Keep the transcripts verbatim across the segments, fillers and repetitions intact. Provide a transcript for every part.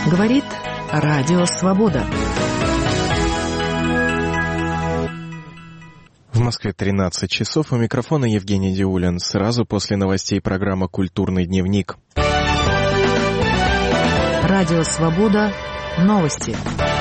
Говорит Радио Свобода. В Москве тринадцать часов. У микрофона Евгений Диулин. Сразу после новостей программа «Культурный дневник». Радио Свобода. Новости.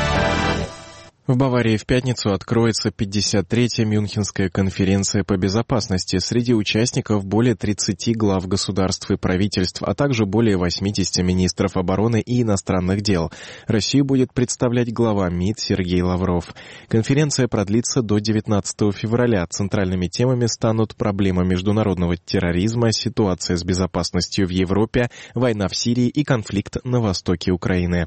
В Баварии в пятницу откроется пятьдесят третья Мюнхенская конференция по безопасности. Среди участников более тридцати глав государств и правительств, а также более восьмидесяти министров обороны и иностранных дел. Россию будет представлять глава МИД Сергей Лавров. Конференция продлится до девятнадцатого февраля. Центральными темами станут проблема международного терроризма, ситуация с безопасностью в Европе, война в Сирии и конфликт на востоке Украины.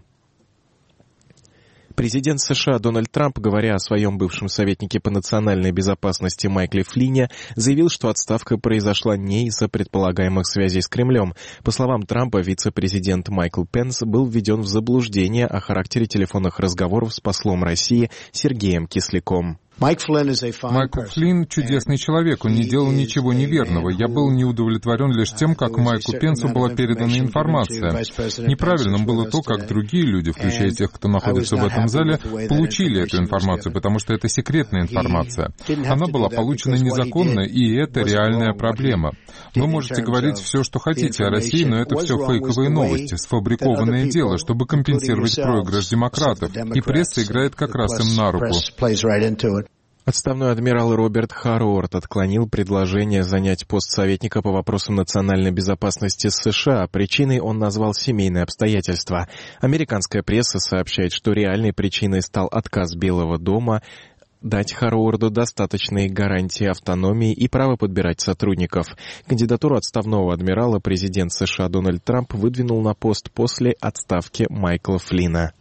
Президент США Дональд Трамп, говоря о своем бывшем советнике по национальной безопасности Майкле Флине, заявил, что отставка произошла не из-за предполагаемых связей с Кремлем. По словам Трампа, вице-президент Майкл Пенс был введен в заблуждение о характере телефонных разговоров с послом России Сергеем Кисляком. Майкл Флинн — чудесный человек, он не делал ничего неверного. Я был не удовлетворен лишь тем, как Майклу Пенсу была передана информация. Неправильным было то, как другие люди, включая тех, кто находится в этом зале, получили эту информацию, потому что это секретная информация. Она была получена незаконно, и это реальная проблема. Вы можете говорить все, что хотите о России, но это все фейковые новости, сфабрикованное дело, чтобы компенсировать проигрыш демократов, и пресса играет как раз им на руку. Отставной адмирал Роберт Харроуорд отклонил предложение занять пост советника по вопросам национальной безопасности США. Причиной он назвал семейные обстоятельства. Американская пресса сообщает, что реальной причиной стал отказ Белого дома дать Харроуорду достаточные гарантии автономии и право подбирать сотрудников. Кандидатуру отставного адмирала президент США Дональд Трамп выдвинул на пост после отставки Майкла Флина.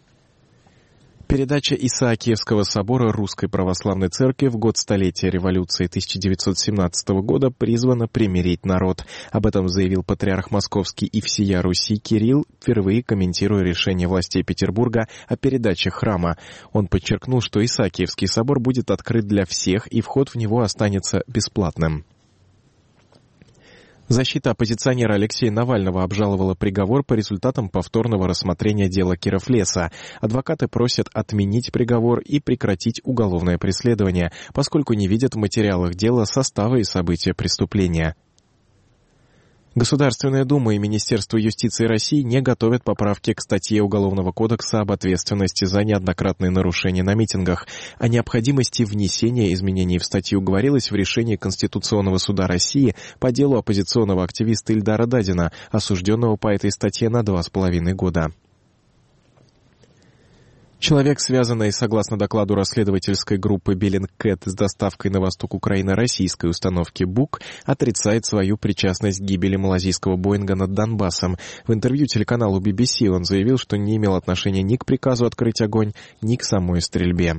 Передача Исаакиевского собора Русской Православной Церкви в год столетия революции тысяча девятьсот семнадцатого года призвана примирить народ. Об этом заявил патриарх Московский и всея Руси Кирилл, впервые комментируя решение властей Петербурга о передаче храма. Он подчеркнул, что Исаакиевский собор будет открыт для всех, и вход в него останется бесплатным. Защита оппозиционера Алексея Навального обжаловала приговор по результатам повторного рассмотрения дела Кировлеса. Адвокаты просят отменить приговор и прекратить уголовное преследование, поскольку не видят в материалах дела состава и события преступления. Государственная Дума и Министерство юстиции России не готовят поправки к статье Уголовного кодекса об ответственности за неоднократные нарушения на митингах. О необходимости внесения изменений в статью говорилось в решении Конституционного суда России по делу оппозиционного активиста Ильдара Дадина, осужденного по этой статье на два с половиной года. Человек, связанный, согласно докладу расследовательской группы Bellingcat с доставкой на восток Украины российской установки БУК, отрицает свою причастность к гибели малазийского Боинга над Донбассом. В интервью телеканалу би би си он заявил, что не имел отношения ни к приказу открыть огонь, ни к самой стрельбе.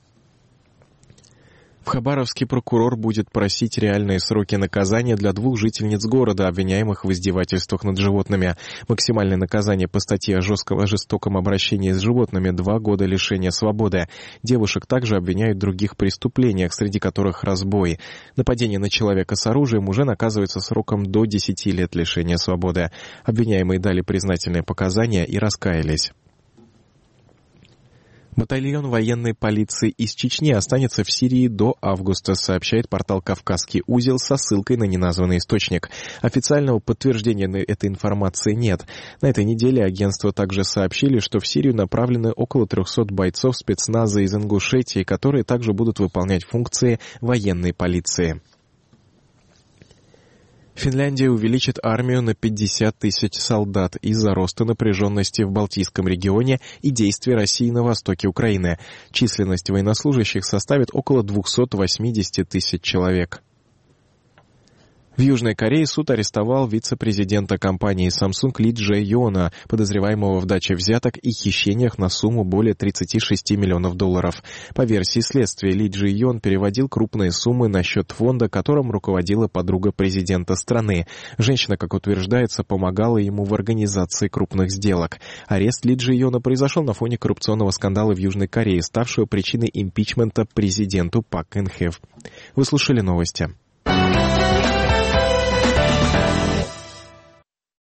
В Хабаровске прокурор будет просить реальные сроки наказания для двух жительниц города, обвиняемых в издевательствах над животными. Максимальное наказание по статье о жестком, о жестоком обращении с животными — два года лишения свободы. Девушек также обвиняют в других преступлениях, среди которых разбой. Нападение на человека с оружием уже наказывается сроком до десяти лет лишения свободы. Обвиняемые дали признательные показания и раскаялись. Батальон военной полиции из Чечни останется в Сирии до августа, сообщает портал «Кавказский узел» со ссылкой на неназванный источник. Официального подтверждения этой информации нет. На этой неделе агентства также сообщили, что в Сирию направлены около трехсот бойцов спецназа из Ингушетии, которые также будут выполнять функции военной полиции. Финляндия увеличит армию на пятьдесят тысяч солдат из-за роста напряженности в Балтийском регионе и действий России на востоке Украины. Численность военнослужащих составит около двухсот восьмидесяти тысяч человек. В Южной Корее суд арестовал вице-президента компании Samsung Ли Дже Йона, подозреваемого в даче взяток и хищениях на сумму более тридцати шести миллионов долларов. По версии следствия, Ли Дже Йон переводил крупные суммы на счет фонда, которым руководила подруга президента страны. Женщина, как утверждается, помогала ему в организации крупных сделок. Арест Ли Дже Йона произошел на фоне коррупционного скандала в Южной Корее, ставшего причиной импичмента президенту Пак Кын Хе. Вы слушали новости.